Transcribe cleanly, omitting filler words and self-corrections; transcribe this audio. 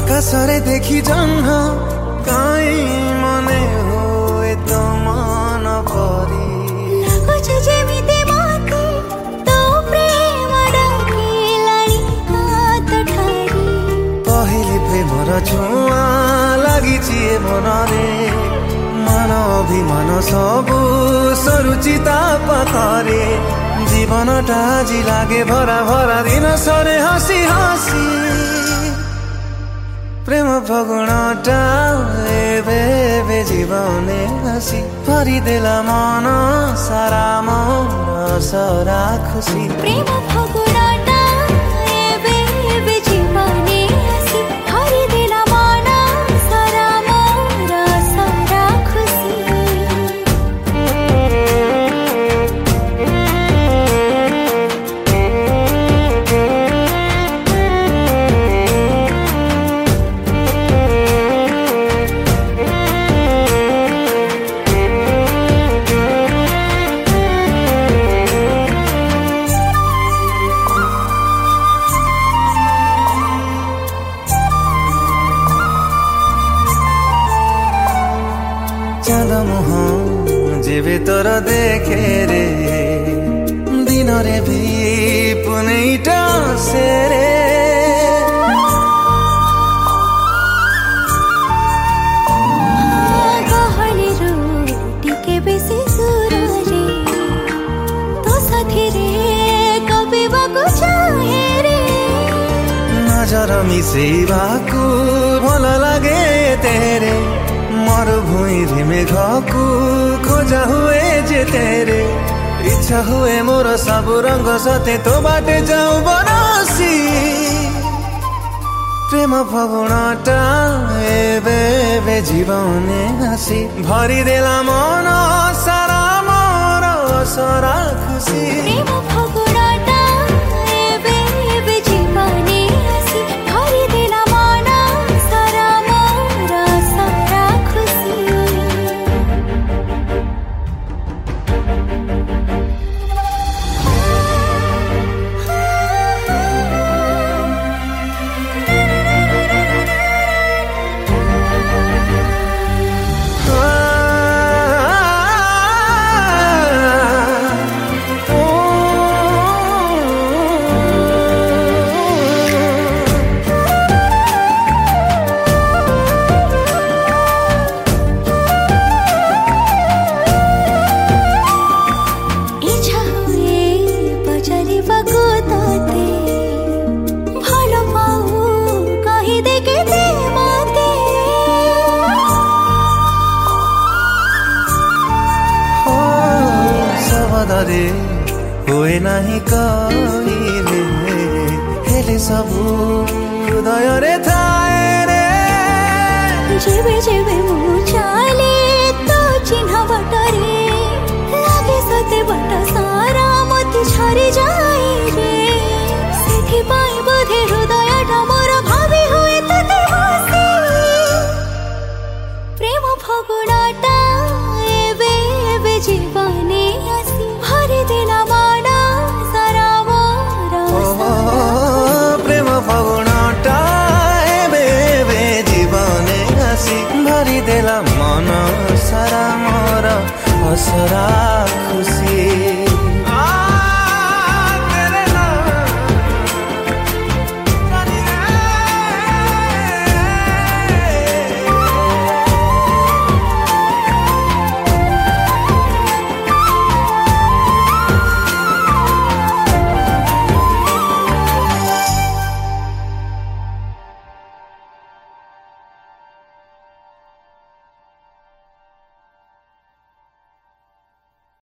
आकाशरे देखी जह्न काई मने हुए तो मन परी लाଗୁଛ ଯେମିତି ମତେ ତୋ ପ୍ରେମ ଡାକିଲାଣି ହାତ ଠାରି पहिले प्रेमर छुआ लागिछि ए मनरे मन अभिमान सबु सरुचिता पाखरे जीवनटा आजि लागे भरा भरा दिन सरे हसी हसी प्रेम फगुणटा एबे एबे जीवने हसी भरिदेला मन सारा मोर सरा खुसी ପ୍ରେମ ଫଗୁଣଟା ଏବେ ଏବେ ଜୀବନେ ଆସି ଭରିଦେଲା ମନ ସାରା ମୋର ସାରା ଖୁସି चाँद मुह जेबे तोर देखे रे दिन रे भी पुनैटा से रे गहलीरू टिके बेसी दूରରେ ତୋ ସାଥିରେ କବିବାକୁ ଚାहे रे नजर मिसेबाकु भल लागे तेरे मरुभूमि रे मेघकु खोजा हुए जे तेरे इच्छा हुए मोर सब रंग सते तो बाटे जाऊ बनसी प्रेम फगुणटा एबे एबे जीवने हसी भरिदेला मन सारा मोर सरा खुसी ପ୍ରେମ ଫଗୁଣଟା ଏବେ ଏବେ ଜୀବନେ ଆସି ଭରିଦେଲା ମନ ସାରା ମୋର ସାରା ଖୁସି इच्छा हुए पचारिବାକୁ तोते ଭଲ ପାଉ କହିଦେ କେତେ ମତେ सबदरे हुए नाही कहिले हेले सबु हृदय रे थाए रे जेबे जेबे ମୁଁ ଚାଲେ ତୋ ଚିହ୍ନ ବାଟରେ ଲାଗେ ସତେ ବାଟ ସାରା ମତେ ଛାଡ଼ି ଯାଏ ରେ ସେଥିପାଇଁ ବୋଧେ ହୃଦୟଟା ମୋର ଭାବି ହୁଏ ତତେ ବସି ପ୍ରେମ ଫଗୁଣଟା ଏବେ ଏବେ ଜୀବନେ ଆସି ଭରିଦେଲା ମନ ସାରା ମୋର प्रेम फगुणटा एबे एबे जीवने हसी भरिदेला मन सारा मोर असरा